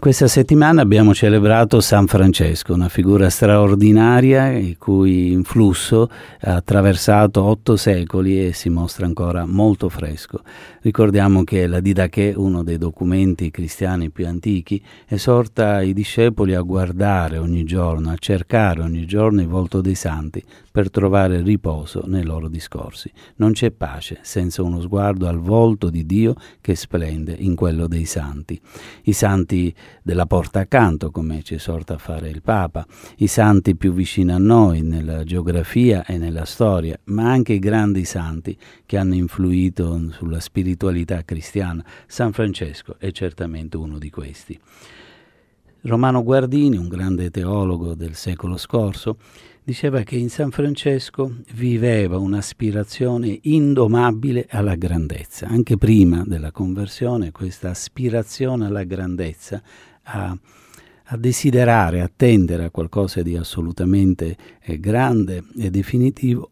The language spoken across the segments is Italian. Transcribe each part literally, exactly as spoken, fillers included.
Questa settimana abbiamo celebrato San Francesco, una figura straordinaria il cui influsso ha attraversato otto secoli e si mostra ancora molto fresco. Ricordiamo che la Didache, uno dei documenti cristiani più antichi, esorta i discepoli a guardare ogni giorno, a cercare ogni giorno il volto dei santi per trovare riposo nei loro discorsi. Non c'è pace senza uno sguardo al volto di Dio che splende in quello dei santi. I santi della porta accanto, come ci esorta a fare il Papa, i santi più vicini a noi nella geografia e nella storia, ma anche i grandi santi che hanno influito sulla spiritualità cristiana. San Francesco è certamente uno di questi. Romano Guardini, un grande teologo del secolo scorso, diceva che in San Francesco viveva un'aspirazione indomabile alla grandezza. Anche prima della conversione, questa aspirazione alla grandezza, a, a desiderare, a tendere a qualcosa di assolutamente eh, grande e definitivo,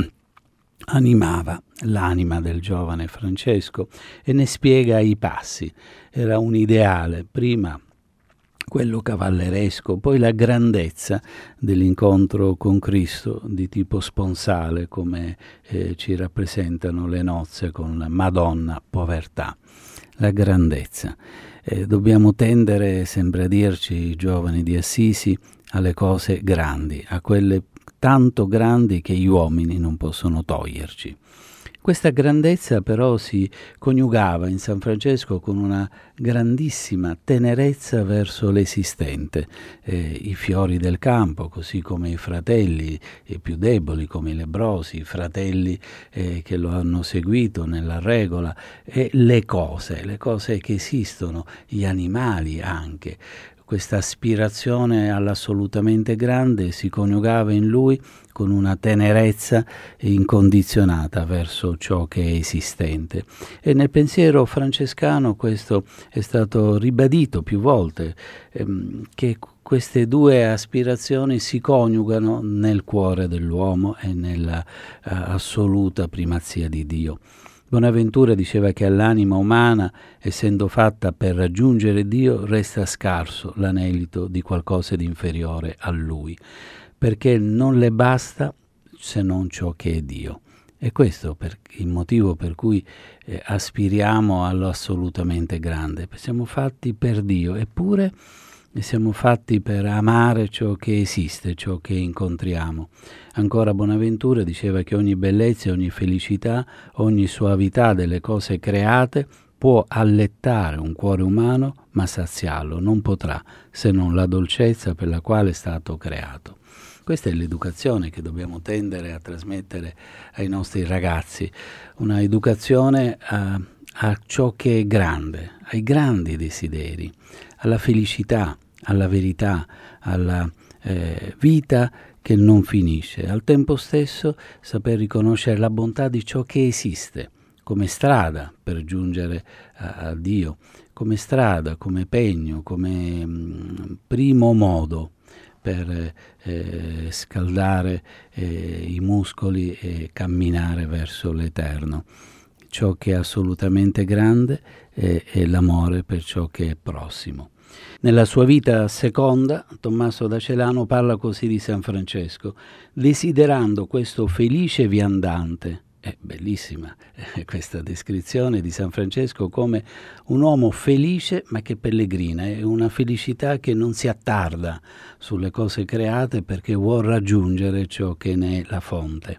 animava l'anima del giovane Francesco e ne spiega i passi. Era un ideale, prima quello cavalleresco, poi la grandezza dell'incontro con Cristo di tipo sponsale, come eh, ci rappresentano le nozze con la Madonna povertà. La grandezza. Eh, dobbiamo tendere, sembra dirci i giovani di Assisi, alle cose grandi, a quelle tanto grandi che gli uomini non possono toglierci. Questa grandezza però si coniugava in San Francesco con una grandissima tenerezza verso l'esistente, eh, i fiori del campo, così come i fratelli i più deboli, come i lebbrosi, i fratelli eh, che lo hanno seguito nella regola, e le cose, le cose che esistono, gli animali anche. Questa aspirazione all'assolutamente grande si coniugava in lui con una tenerezza incondizionata verso ciò che è esistente. E nel pensiero francescano questo è stato ribadito più volte, ehm, che queste due aspirazioni si coniugano nel cuore dell'uomo e nella uh, assoluta primazia di Dio. Bonaventura diceva che all'anima umana, essendo fatta per raggiungere Dio, resta scarso l'anelito di qualcosa di inferiore a Lui, perché non le basta se non ciò che è Dio. E questo è il motivo per cui eh, aspiriamo all'assolutamente grande. Siamo fatti per Dio, eppure siamo fatti per amare ciò che esiste, ciò che incontriamo. Ancora Bonaventura diceva che ogni bellezza, ogni felicità, ogni soavità delle cose create può allettare un cuore umano, ma saziarlo non potrà, se non la dolcezza per la quale è stato creato. Questa è l'educazione che dobbiamo tendere a trasmettere ai nostri ragazzi, una educazione a, a ciò che è grande, ai grandi desideri, alla felicità, alla verità, alla eh, vita che non finisce. Al tempo stesso saper riconoscere la bontà di ciò che esiste come strada per giungere a, a Dio, come strada, come pegno, come mh, primo modo per eh, scaldare eh, i muscoli e camminare verso l'Eterno. Ciò che è assolutamente grande è, è l'amore per ciò che è prossimo. Nella sua vita seconda, Tommaso da Celano parla così di San Francesco: desiderando questo felice viandante. È bellissima eh, questa descrizione di San Francesco come un uomo felice ma che pellegrina, è una felicità che non si attarda sulle cose create perché vuol raggiungere ciò che ne è la fonte.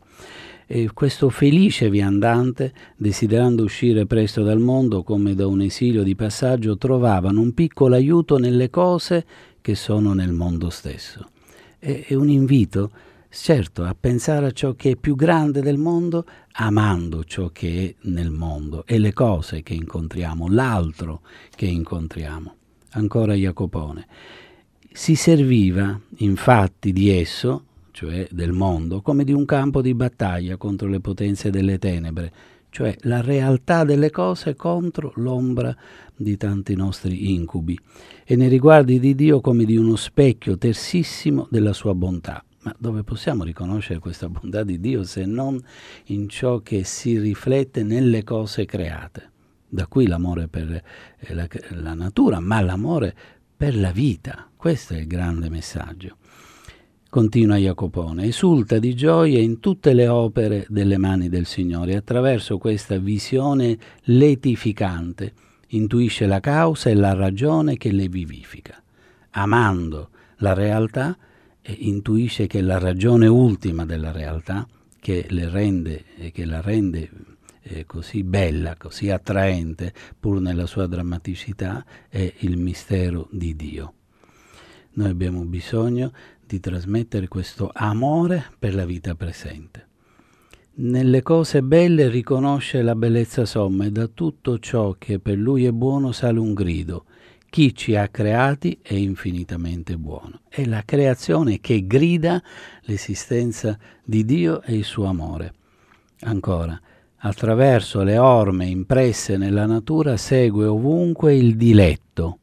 E questo felice viandante, desiderando uscire presto dal mondo come da un esilio di passaggio, trovavano un piccolo aiuto nelle cose che sono nel mondo stesso. È, è un invito, certo, a pensare a ciò che è più grande del mondo, amando ciò che è nel mondo e le cose che incontriamo, l'altro che incontriamo. Ancora Jacopone. Si serviva infatti di esso, cioè del mondo, come di un campo di battaglia contro le potenze delle tenebre, cioè la realtà delle cose contro l'ombra di tanti nostri incubi, e nei riguardi di Dio come di uno specchio tersissimo della sua bontà. Ma dove possiamo riconoscere questa bontà di Dio se non in ciò che si riflette nelle cose create? Da qui l'amore per la, la natura, ma l'amore per la vita. Questo è il grande messaggio. Continua Jacopone, esulta di gioia in tutte le opere delle mani del Signore. Attraverso questa visione letificante intuisce la causa e la ragione che le vivifica. Amando la realtà, eh, intuisce che la ragione ultima della realtà, che, le rende, eh, che la rende eh, così bella, così attraente, pur nella sua drammaticità, è il mistero di Dio. Noi abbiamo bisogno di trasmettere questo amore per la vita presente. Nelle cose belle riconosce la bellezza somma e da tutto ciò che per lui è buono sale un grido. Chi ci ha creati è infinitamente buono. È la creazione che grida l'esistenza di Dio e il suo amore. Ancora, attraverso le orme impresse nella natura segue ovunque il diletto.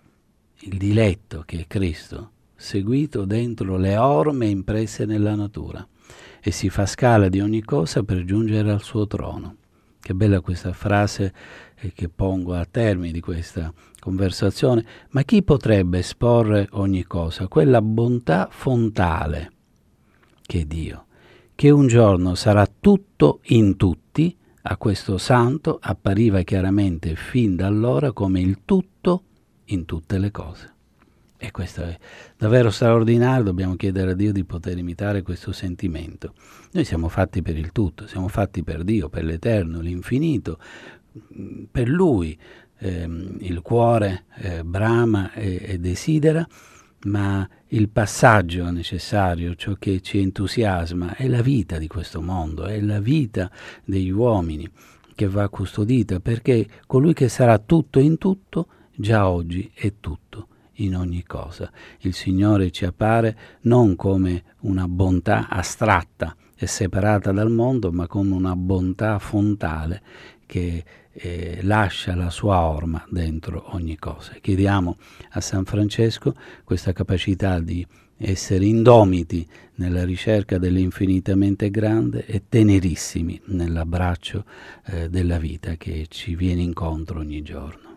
Il diletto che è Cristo, seguito dentro le orme impresse nella natura, e si fa scala di ogni cosa per giungere al suo trono. Che bella questa frase eh, che pongo a termine di questa conversazione. Ma chi potrebbe esporre ogni cosa? Quella bontà fontale che è Dio, che un giorno sarà tutto in tutti. A questo santo appariva chiaramente fin da allora come il tutto in tutte le cose. E questo è davvero straordinario, dobbiamo chiedere a Dio di poter imitare questo sentimento. Noi siamo fatti per il tutto, siamo fatti per Dio, per l'Eterno, l'infinito, per Lui. Eh, il cuore eh, brama e, e desidera, ma il passaggio necessario, ciò che ci entusiasma, è la vita di questo mondo, è la vita degli uomini che va custodita, perché colui che sarà tutto in tutto, già oggi è tutto in ogni cosa. Il Signore ci appare non come una bontà astratta e separata dal mondo, ma come una bontà fontale che eh, lascia la sua orma dentro ogni cosa. Chiediamo a San Francesco questa capacità di essere indomiti nella ricerca dell'infinitamente grande e tenerissimi nell'abbraccio eh, della vita che ci viene incontro ogni giorno.